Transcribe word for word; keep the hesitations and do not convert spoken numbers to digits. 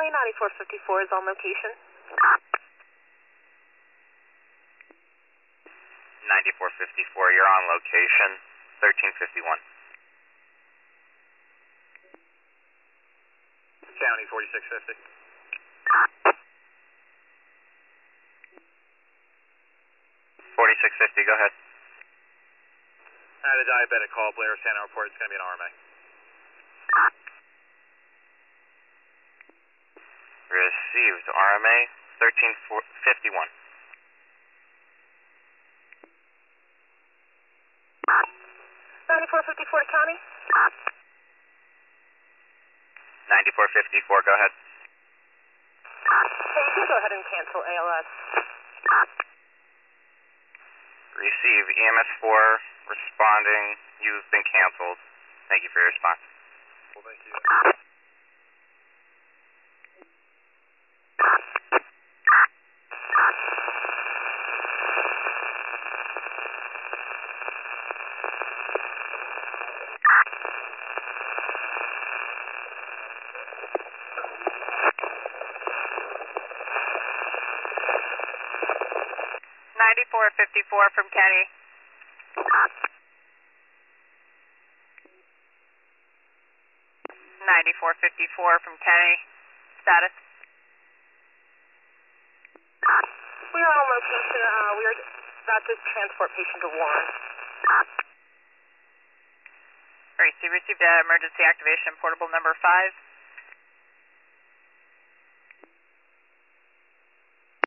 County, ninety-four fifty-four is on location. ninety-four fifty-four, you're on location, thirteen fifty-one. County, forty-six fifty. forty-six fifty, go ahead. I had a diabetic call, Blair Santa report, it's going to be an R M A. Received, R M A, thirteen fifty-one. ninety-four fifty-four County. ninety-four fifty-four, go ahead. Hey, you can go ahead and cancel A L S. Receive, E M S four responding, you've been canceled. Thank you for your response. Well, thank you. ninety-four fifty-four from Kenny. ninety-four fifty-four from Kenny. Status? We are on location. Uh, we are about to transport patient to Warren. Alright, so you received uh, emergency activation portable number five.